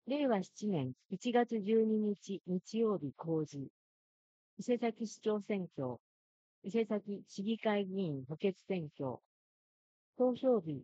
令和7年1月12日日曜日公示。伊勢崎市長選挙。伊勢崎市議会議員補欠選挙。投票日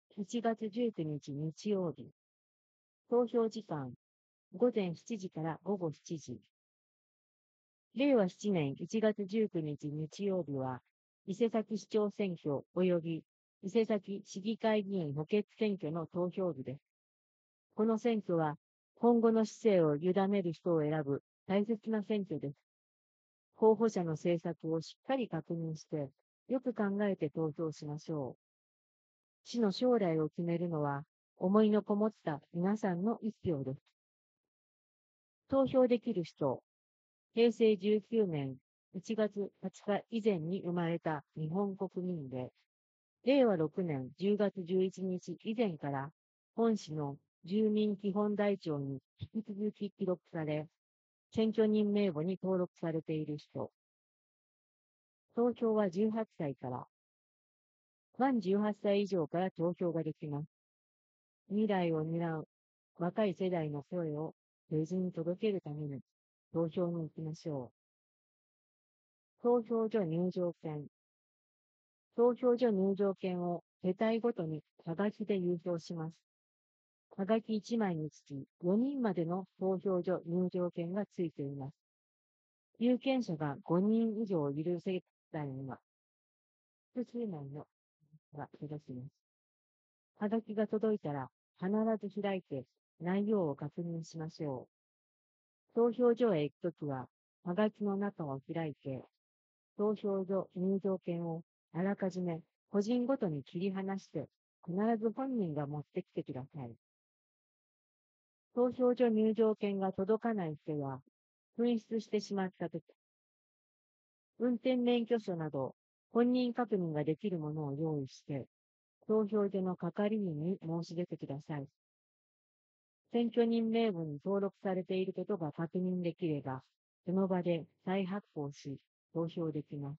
1月19日日曜日。投票時間午前7時から午後7時。令和7年1月19日日曜日は、伊勢崎市長選挙及び伊勢崎市議会議員補欠選挙の投票日です。この選挙は、今後の市政を委ねる人を選ぶ大切な選挙です。候補者の政策をしっかり確認して、よく考えて投票しましょう。市の将来を決めるのは、思いのこもった皆さんの一票です。投票できる人、平成19年1月20日以前に生まれた日本国民で、令和6年10月11日以前から本市の住民基本台帳に引き続き記録され、選挙人名簿に登録されている人。投票は18歳から、満18歳以上から投票ができます。未来を担う若い世代の声を政治に届けるために投票に行きましょう。投票所入場券。投票所入場券を世帯ごとにはがきで郵送します。はがき1枚につき4人までの投票所入場券がついています。有権者が5人以上いる世帯には、複数枚のが届きます。はがきが届いたら必ず開いて内容を確認しましょう。投票所へ行くときは、はがきの中を開いて、投票所入場券をあらかじめ個人ごとに切り離して、必ず本人が持ってきてください。投票所入場券が届かない人は、紛失してしまったとき、運転免許証など本人確認ができるものを用意して、投票所の係員に申し出てください。選挙人名簿に登録されていることが確認できれば、その場で再発行し、投票できます。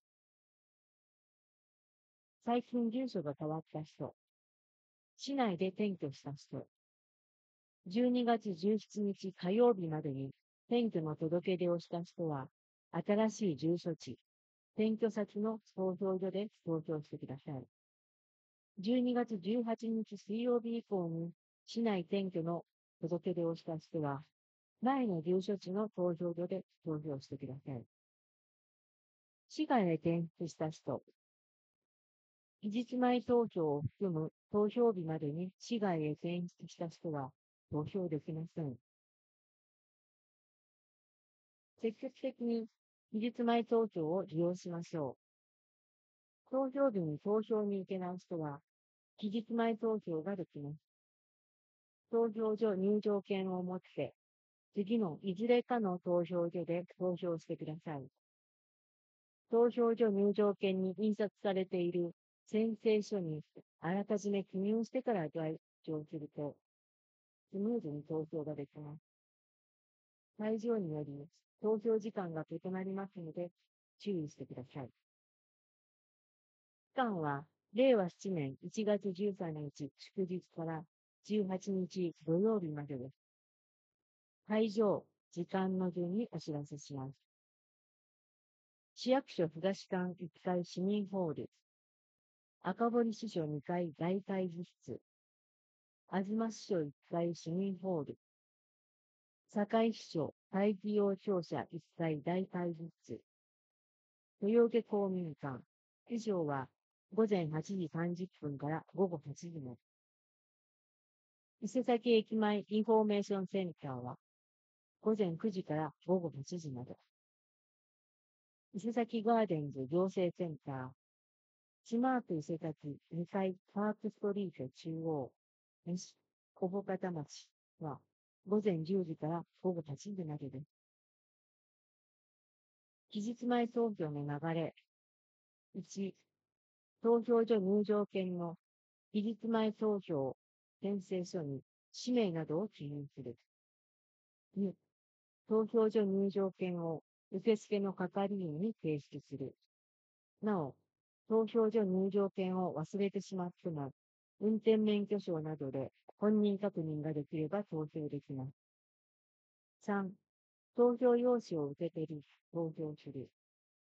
最近住所が変わった人、市内で転居した人、12月17日火曜日までに転居の届け出をした人は、新しい住所地、転居先の投票所で投票してください。12月18日水曜日以降に市内転居の届け出をした人は、前の住所地の投票所で投票してください。市外へ転出した人、期日前投票を含む投票日までに市外へ転出した人は投票できません。積極的に期日前投票を利用しましょう。投票日に投票に行けない人は、期日前投票ができます。投票所入場券を持って、次のいずれかの投票所で投票してください。投票所入場券に印刷されている宣誓書にあらかじめ記入してから来場すると、スムーズに投票ができます。会場により投票時間が異なりますので、注意してください。期間は、令和7年1月13日祝日から18日土曜日までです。会場、時間の順にお知らせします。市役所東館1階市民ホール、赤堀支所2階大会議室、東支所1階市民ホール、堺支所大気用庁舎1階大会議室、豊受公民館、以上は午前8時30分から午後8時まで。伊勢崎駅前インフォメーションセンターは午前9時から午後8時まで。伊勢崎ガーデンズ行政センター、スマート伊勢崎2階パークストリート中央、西小保方町は午前10時から午後8時までです。期日前投票の流れ。1、投票所入場券の期日前投票宣誓書に氏名などを記入する。2、投票所入場券を受付の係員に提出する。なお、投票所入場券を忘れてしまっても、運転免許証などで本人確認ができれば投票できます。 3、投票用紙を受け取り、投票する。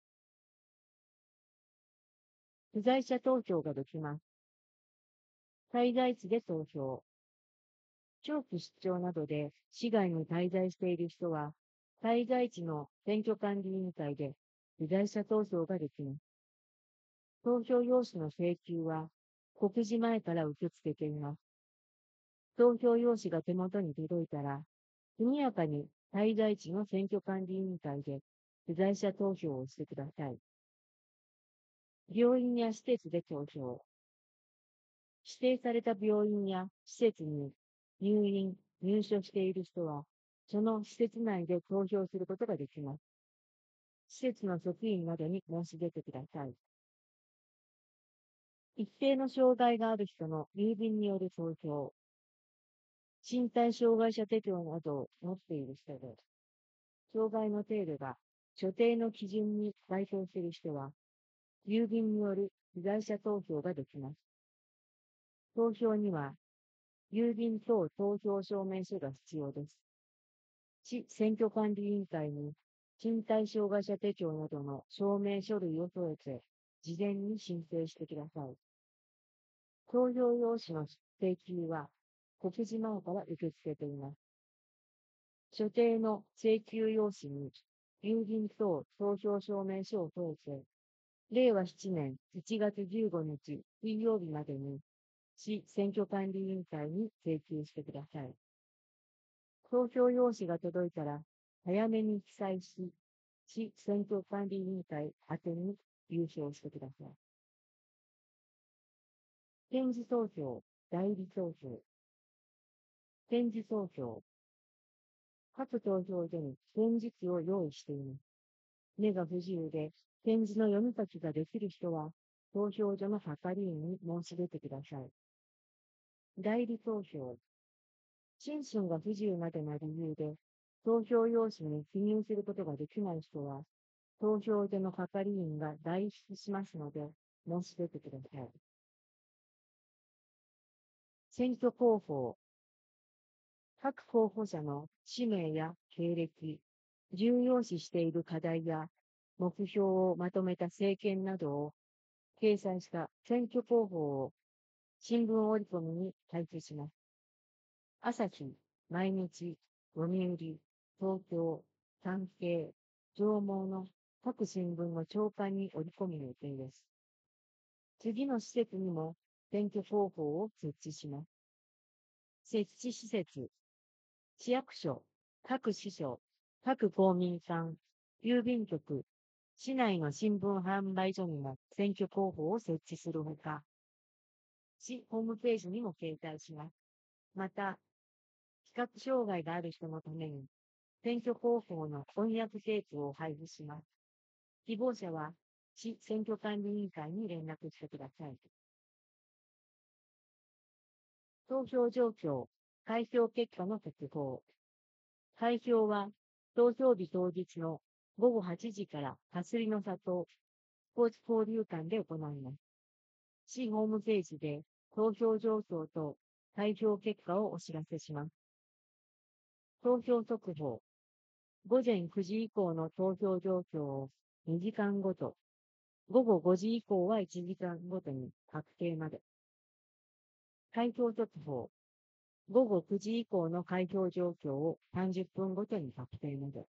不在者投票ができます。滞在地で投票。長期出張などで市外に滞在している人は、滞在地の選挙管理委員会で不在者投票ができます。投票用紙の請求は、告示前から受け付けています。投票用紙が手元に届いたら、速やかに滞在地の選挙管理委員会で不在者投票をしてください。病院や施設で投票。指定された病院や施設に入院、入所している人は、その施設内で投票することができます。施設の職員などに申し出てください。一定の障害がある人の郵便による投票。身体障害者手帳などを持っている人で、障害の程度が所定の基準に該当する人は、郵便による被害者投票ができます。投票には、郵便等投票証明書が必要です。市選挙管理委員会に身体障害者手帳などの証明書類を添えて、事前に申請してください。投票用紙の請求は、告示前から受け付けています。所定の請求用紙に、郵便等投票証明書を添えて、令和7年1月15日水曜日までに、市選挙管理委員会に請求してください。投票用紙が届いたら、早めに記載し、市選挙管理委員会宛てに郵送してください。点字投票、代理投票。点字投票。各投票所に点字機を用意しています。目が不自由で、点字の読み書きができる人は、投票所の係員に申し出てください。代理投票。心身が不自由などの理由で、投票用紙に記入することができない人は、投票所の係員が代筆しますので、申し出てください。選挙広報。各候補者の氏名や経歴、重要視している課題や目標をまとめた政見などを掲載した選挙広報を新聞折り込みに配布します。朝日、毎日、読売、東京、産経、上毛の各新聞の朝刊に折り込む予定です。次の施設にも選挙広報を設置します。設置施設、市役所、各支所、各公民館、郵便局、市内の新聞販売所にも選挙広報を設置するほか、市ホームページにも掲載します。また、視覚障害がある人のために、選挙広報の翻訳テープを配布します。希望者は、市選挙管理委員会に連絡してください。投票状況、開票結果の速報。開票は、投票日当日の午後8時からかすりの里スポーツ交流館で行います。市ホームページで投票状況と開票結果をお知らせします。投票速報。午前9時以降の投票状況を2時間ごと、午後5時以降は1時間ごとに確定まで。開票速報。午後9時以降の開票状況を30分ごとに確定まで。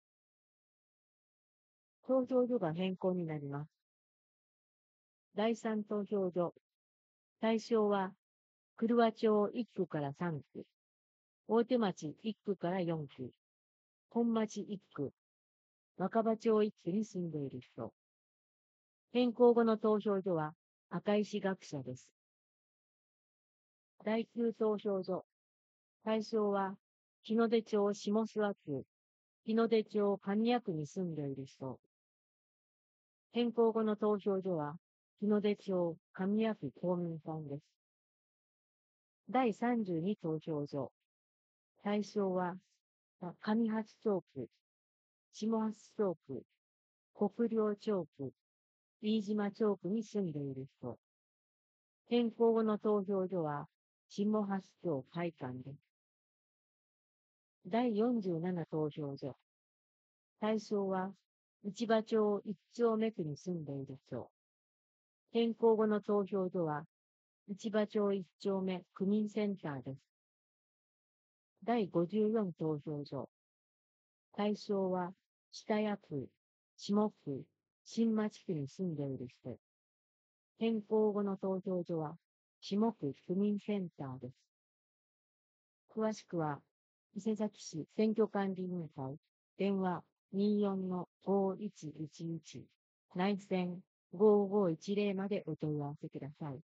投票所が変更になります。第3投票所。対象は、久和町1区から3区、大手町1区から4区、本町1区、若葉町1区に住んでいる人。変更後の投票所は赤石学者です。第9投票所。対象は、日の出町下諏訪区、日の出町上谷区に住んでいる人。変更後の投票所は、日の出町上谷区公民館です。第32投票所。対象は、上八町区、下八町区、国領町区、飯島町区に住んでいる人。変更後の投票所は、下八町会館です。 第47投票所。対象は、内場町1丁目区に住んでいる人。変更後の投票所は、内場町1丁目区民センターです。第54投票所。対象は、北谷区、下区、新町区に住んでいる人。変更後の投票所は、下区区民センターです。詳しくは、伊勢崎市選挙管理委員会、電話24-5111、内線5510までお問い合わせください。